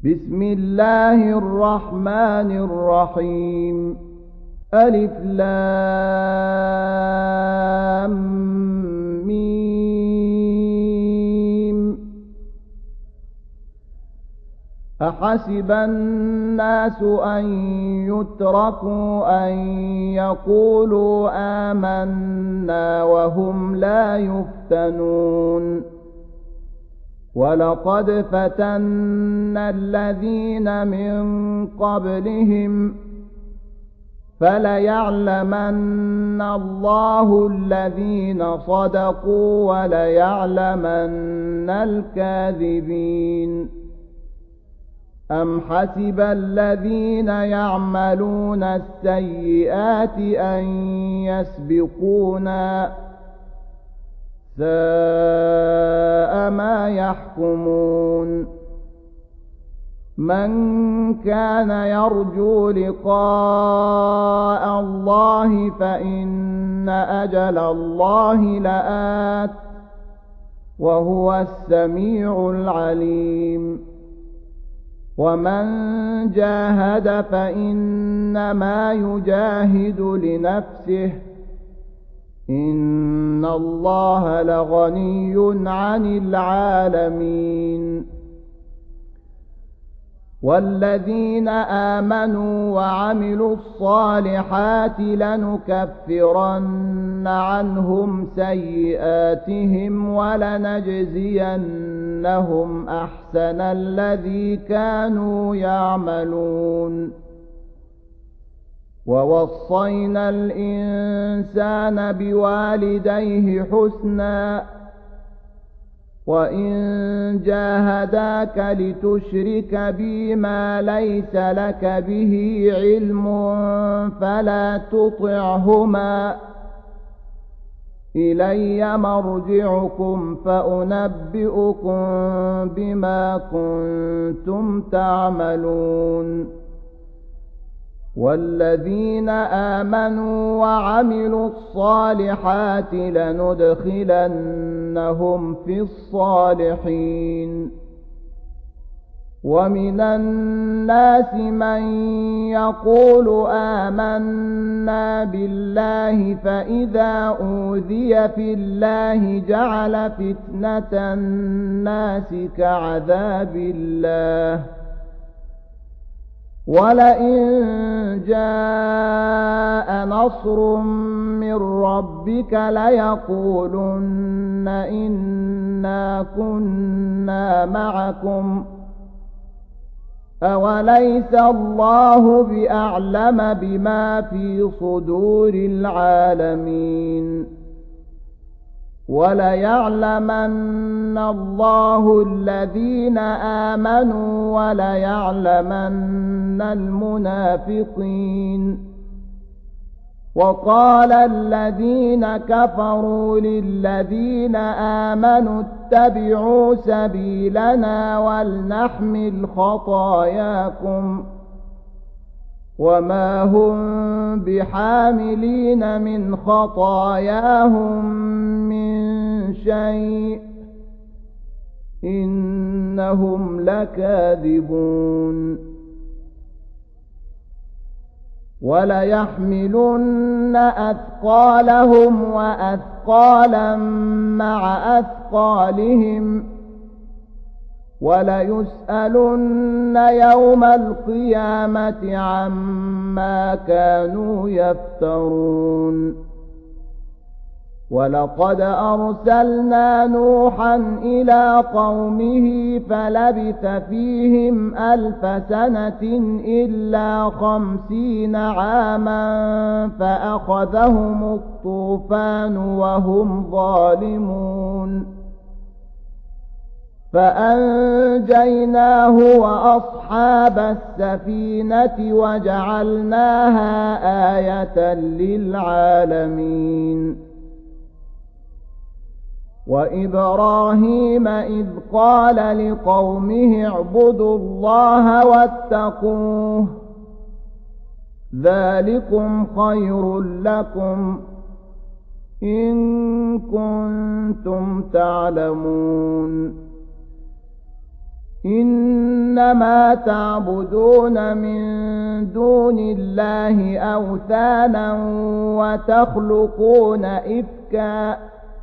بسم الله الرحمن الرحيم ألف لام ميم أحسب الناس أن يتركوا أن يقولوا آمنا وهم لا يفتنون ولقد فتنا الذين من قبلهم فليعلمن الله الذين صدقوا وليعلمن الكاذبين أم حسب الذين يعملون السيئات أن يسبقونا ساء ما يحكمون من كان يرجو لقاء الله فإن أجل الله لآت وهو السميع العليم ومن جاهد فإنما يجاهد لنفسه إن الله لغني عن العالمين والذين آمنوا وعملوا الصالحات لنكفرن عنهم سيئاتهم ولنجزينهم أحسن الذي كانوا يعملون ووصينا الإنسان بوالديه حسنا وإن جاهداك لتشرك بي ما ليس لك به علم فلا تطعهما إلي مرجعكم فأنبئكم بما كنتم تعملون والذين آمنوا وعملوا الصالحات لندخلنهم في الصالحين ومن الناس من يقول آمنا بالله فإذا أوذي في الله جعل فتنة الناس كعذاب الله ولئن جاء نصر من ربك ليقولن إنا كنا معكم أوليس الله بأعلم بما في صدور العالمين وليعلمن الله الذين آمنوا وليعلمن المنافقين وقال الذين كفروا للذين آمنوا اتبعوا سبيلنا ولنحمل خطاياكم وما هم بحاملين من خطاياهم من شيء إنهم لكاذبون وليحملن أثقالهم وأثقالا مع أثقالهم وليسألن يوم القيامة عما كانوا يفترون ولقد أرسلنا نوحا إلى قومه فلبث فيهم 1000 سنة إلا 50 عاما فأخذهم الطوفان وهم ظالمون فأنجيناه وأصحاب السفينة وجعلناها آية للعالمين وإبراهيم إذ قال لقومه اعبدوا الله واتقوه ذلكم خير لكم إن كنتم تعلمون إنما تعبدون من دون الله أوثانا وتخلقون إفكا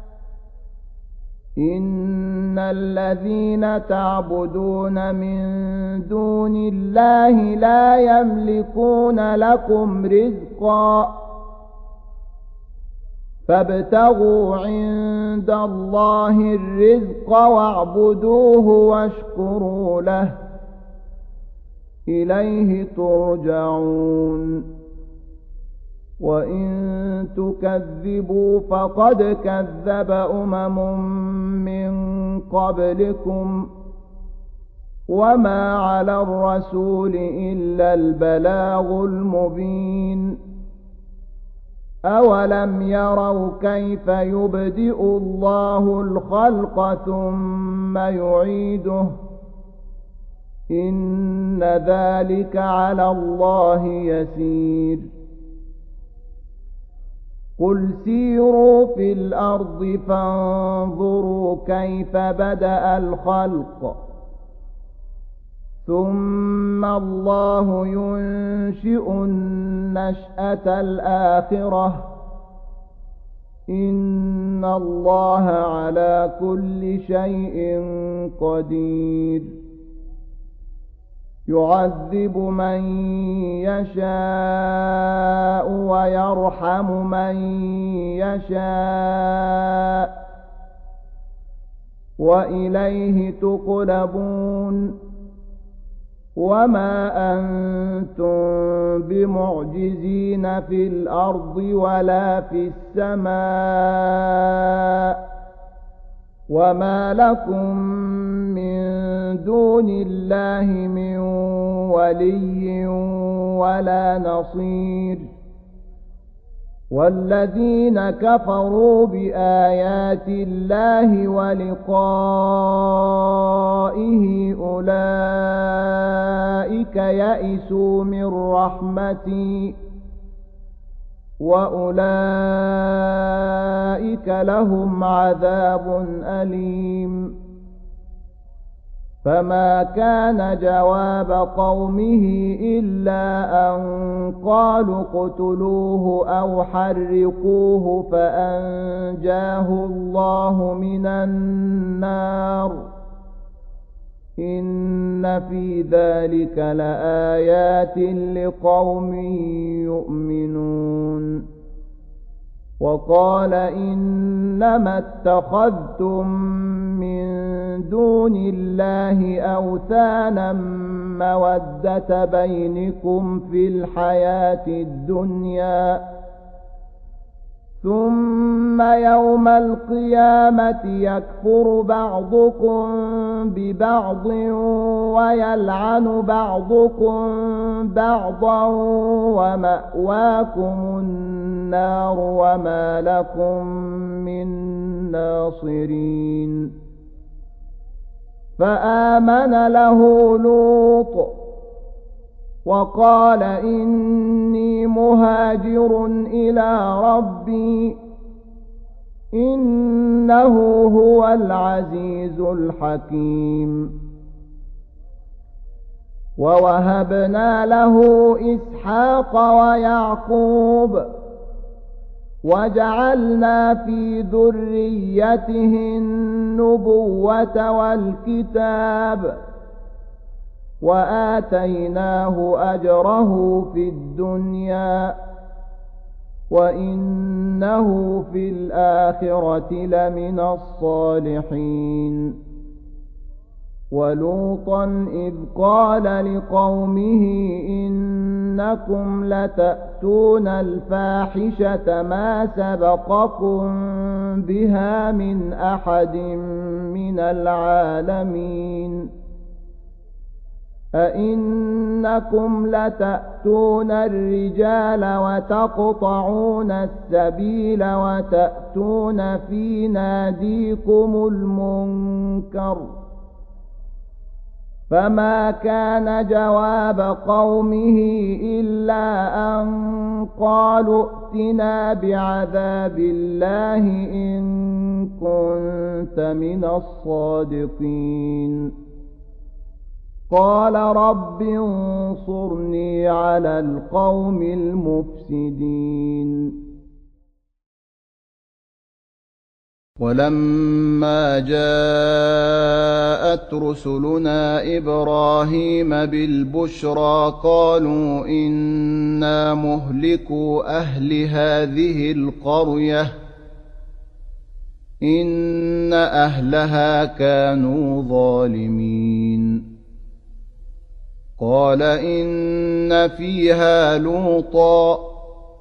إن الذين تعبدون من دون الله لا يملكون لكم رزقا فابتغوا عند الله الرزق واعبدوه واشكروا له إليه ترجعون وإن تكذبوا فقد كذب من قبلكم وما على الرسول إلا البلاغ المبين أولم يروا كيف يبدئ الله الخلق ثم يعيده إن ذلك على الله يسير قل سيروا في الأرض فانظروا كيف بدأ الخلق ثم الله ينشئ النشأة الآخرة إن الله على كل شيء قدير يعذب من يشاء ويرحم من يشاء وإليه تقلبون وما أنتم بمعجزين في الأرض ولا في السماء وما لكم من دون الله من ولي ولا نصير والذين كفروا بآيات الله ولقائه أولئك يئسوا من رحمتي وأولئك لهم عذاب أليم فما كان جواب قومه إلا أن قالوا اقتلوه أو حرقوه فأنجاه الله من النار إن في ذلك لآيات لقوم يؤمنون وقال إنما اتخذتم من دون الله أوثانا مودة بينكم في الحياة الدنيا ثم يوم القيامة يكفر بعضكم ببعض ويلعن بعضكم بعضا ومأواكم النار وما لكم من ناصرين فآمن له لوط وقال إني مهاجر إلى ربي إنه هو العزيز الحكيم ووهبنا له إسحاق ويعقوب وجعلنا في ذريته النبوة والكتاب وآتيناه أجره في الدنيا وإنه في الآخرة لمن الصالحين ولوطا إذ قال لقومه إنكم لتأتون الفاحشة ما سبقكم بها من أحد من العالمين أئنكم لتأتون الرجال وتقطعون السبيل وتأتون في ناديكم المنكر فما كان جواب قومه إلا أن قالوا ائتنا بعذاب الله إن كنت من الصادقين قال رب انصرني على القوم المفسدين ولما جاءت رسلنا إبراهيم بالبشرى قالوا إنا مهلكو أهل هذه القرية إن أهلها كانوا ظالمين قال إن فيها لوطا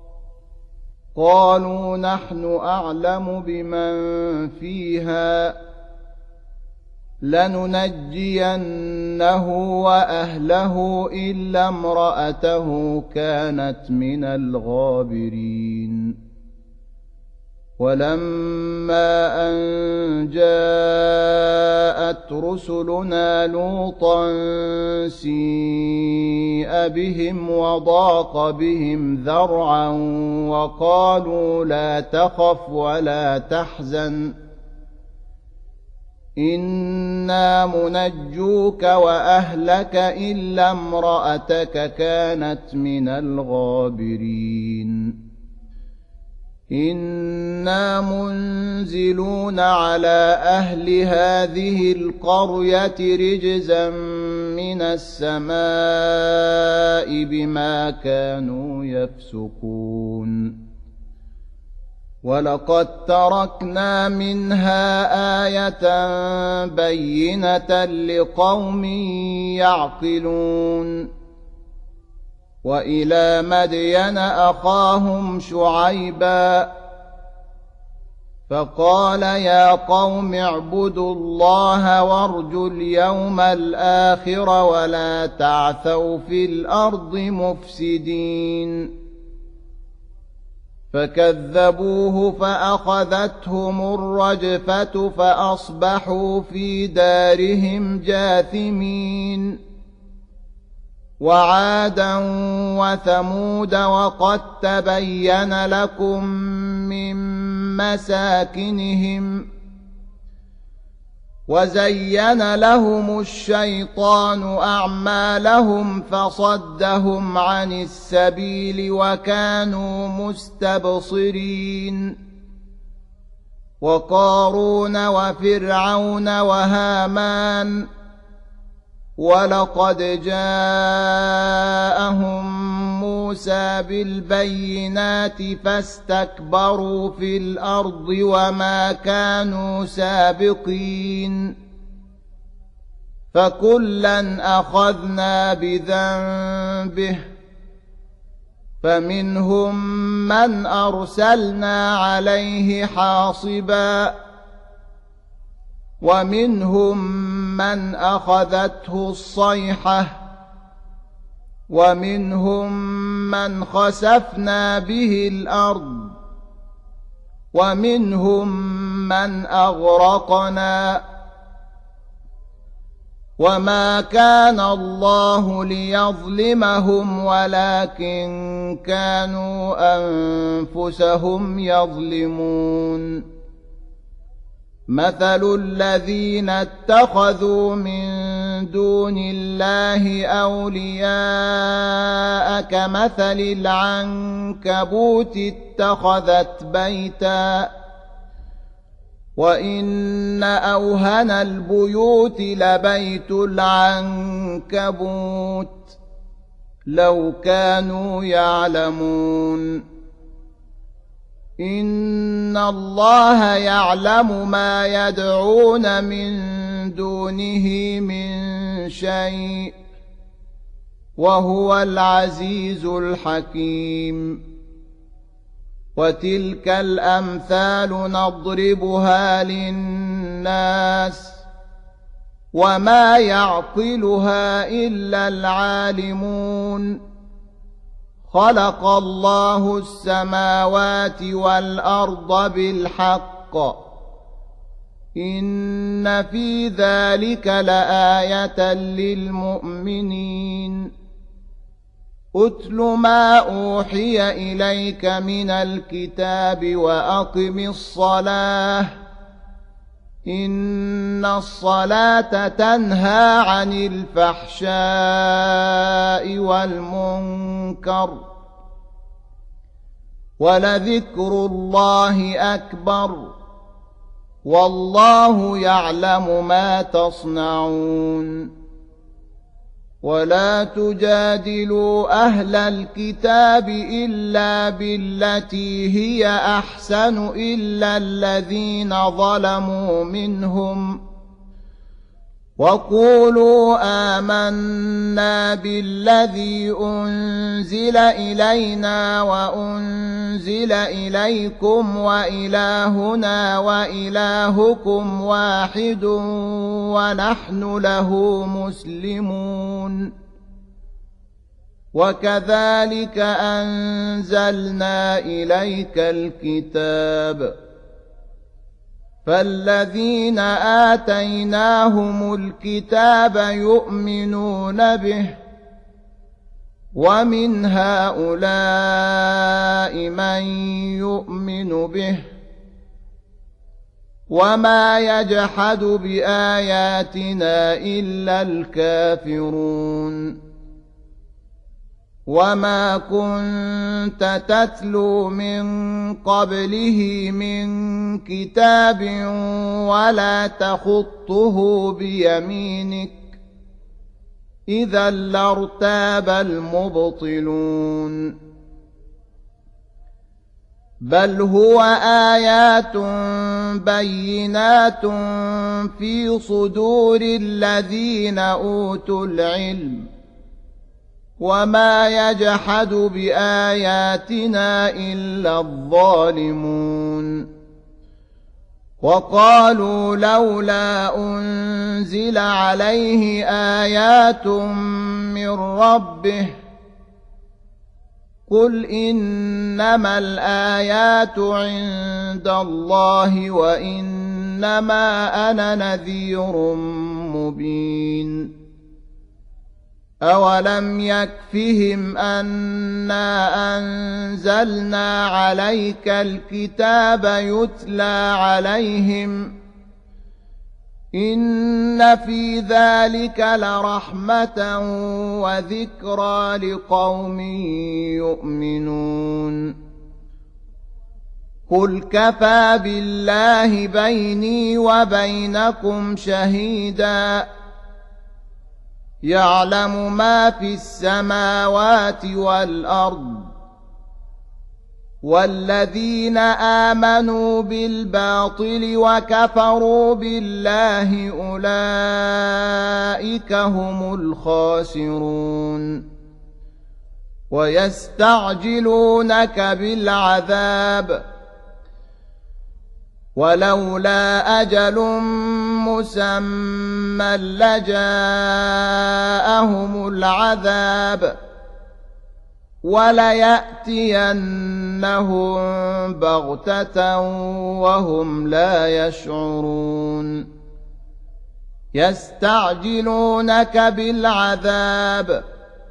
قالوا نحن أعلم بمن فيها لننجينه وأهله إلا امرأته كانت من الغابرين ولما أن جاءت رسلنا لوطا سيء بهم وضاق بهم ذرعا وقالوا لا تخف ولا تحزن إنا منجوك وأهلك إلا امرأتك كانت من الغابرين إنا منزلون على أهل هذه القرية رجزا من السماء بما كانوا يفسقون ولقد تركنا منها آية بينة لقوم يعقلون وإلى مدين أخاهم شعيبا فقال يا قوم اعبدوا الله وارجوا اليوم الآخر ولا تعثوا في الأرض مفسدين فكذبوه فأخذتهم الرجفة فأصبحوا في دارهم جاثمين وعادا وثمود وقد تبين لكم من مساكنهم وزين لهم الشيطان أعمالهم فصدهم عن السبيل وكانوا مستبصرين وقارون وفرعون وهامان ولقد جاءهم موسى بالبينات فاستكبروا في الأرض وما كانوا سابقين فكلا أخذنا بذنبه فمنهم من أرسلنا عليه حاصبا ومنهم من أخذته الصيحة ومنهم من خسفنا به الأرض ومنهم من أغرقنا وما كان الله ليظلمهم ولكن كانوا أنفسهم يظلمون مثل الذين اتخذوا من دون الله أولياء كمثل العنكبوت اتخذت بيتا وإن أوهن البيوت لبيت العنكبوت لو كانوا يعلمون إن الله يعلم ما يدعون من دونه من شيء وهو العزيز الحكيم وتلك الأمثال نضربها للناس وما يعقلها إلا العالمون خلق الله السماوات والأرض بالحق إن في ذلك لآية للمؤمنين أتل ما أوحي إليك من الكتاب وأقم الصلاة إن الصلاة تنهى عن الفحشاء والمنكر ولذكر الله أكبر والله يعلم ما تصنعون ولا تجادلوا أهل الكتاب إلا بالتي هي أحسن إلا الذين ظلموا منهم وقولوا آمنا بالذي أنزل إلينا وأنزل إليكم وإلهنا وإلهكم واحد ونحن له مسلمون وكذلك أنزلنا إليك الكتاب فالذين آتيناهم الكتاب يؤمنون به ومن هؤلاء من يؤمن به وما يجحد بآياتنا إلا الكافرون وما كنت تتلو من قبله من كتاب ولا تخطه بيمينك إذا لارتاب المبطلون بل هو آيات بينات في صدور الذين أوتوا العلم وما يجحد بآياتنا إلا الظالمون وقالوا لولا أنزل عليه آيات من ربه قل إنما الآيات عند الله وإنما أنا نذير مبين أولم يكفهم أنا أنزلنا عليك الكتاب يتلى عليهم إن في ذلك لرحمة وذكرى لقوم يؤمنون قل كفى بالله بيني وبينكم شهيدا يعلم ما في السماوات والأرض والذين آمنوا بالباطل وكفروا بالله أولئك هم الخاسرون ويستعجلونك بالعذاب ولولا أجل مسمى لجاءهم العذاب وليأتينهم بغتة وهم لا يشعرون يستعجلونك بالعذاب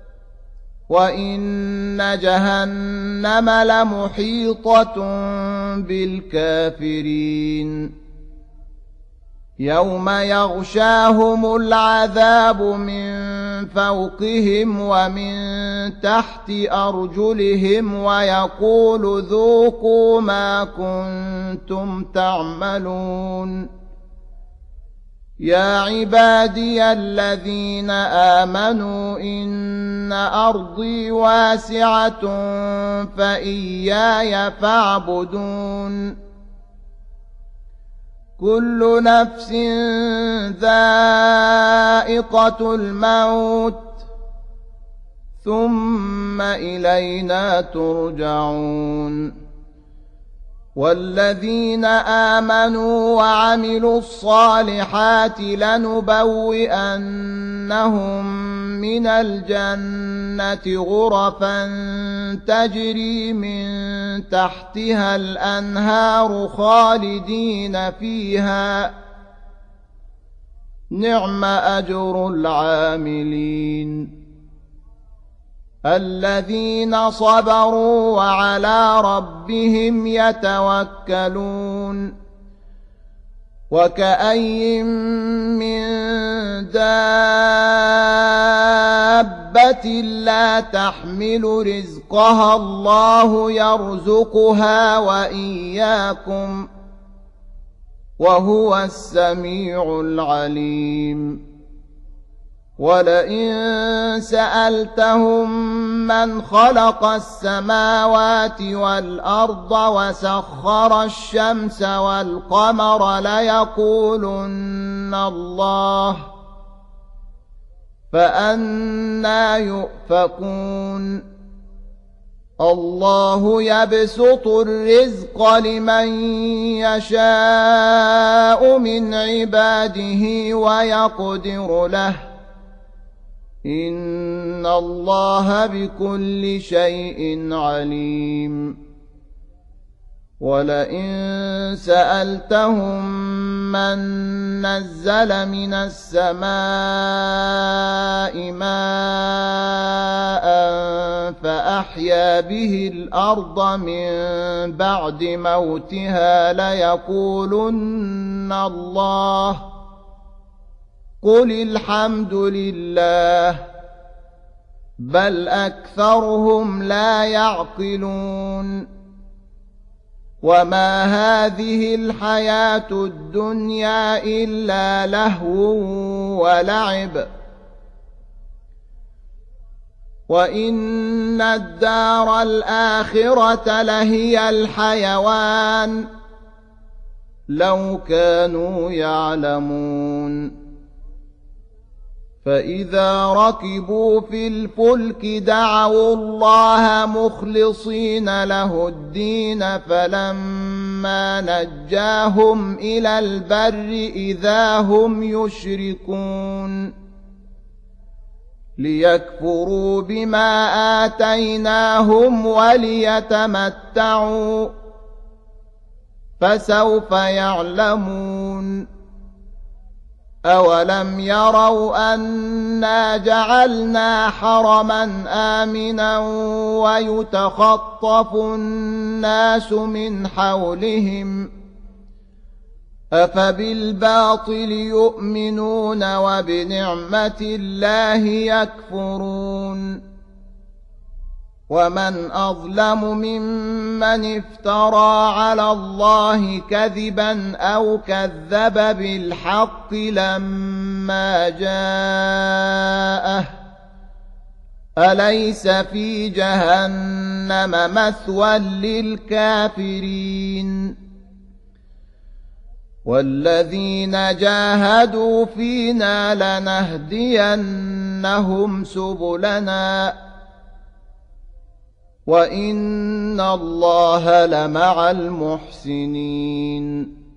وإن جهنم لمحيطة بالكافرين يوم يغشاهم العذاب من فوقهم ومن تحت أرجلهم ويقول ذوقوا ما كنتم تعملون يا عبادي الذين آمنوا إن أرضي واسعة فإياي فاعبدون كل نفس ذائقة الموت ثم إلينا ترجعون والذين آمنوا وعملوا الصالحات لنبوئنهم من الجنة غرفا تجري من تحتها الأنهار خالدين فيها نعم أجر العاملين الذين صبروا وعلى ربهم يتوكلون وكأين من دابة لا تحمل رزقها الله يرزقها وإياكم وهو السميع العليم ولئن سألتهم من خلق السماوات والأرض وسخر الشمس والقمر ليقولن الله فأنى يؤفكون الله يبسط الرزق لمن يشاء من عباده ويقدر له إن الله بكل شيء عليم ولئن سألتهم من نزل من السماء ماء فأحيا به الأرض من بعد موتها ليقولن الله قل الحمد لله بل أكثرهم لا يعقلون وما هذه الحياة الدنيا إلا لهو ولعب وإن الدار الآخرة لهي الحيوان لو كانوا يعلمون فإذا ركبوا في الفلك دعوا الله مخلصين له الدين فلما نجاهم إلى البر إذا هم يشركون ليكفروا بما آتيناهم وليتمتعوا فسوف يعلمون أولم يروا أنا جعلنا حرما آمنا ويتخطف الناس من حولهم أفبالباطل يؤمنون وبنعمة الله يكفرون ومن أظلم ممن افترى على الله كذبا أو كذب بالحق لما جاءه أليس في جهنم مثوى للكافرين والذين جاهدوا فينا لنهدينهم سبلنا وإن الله لمع المحسنين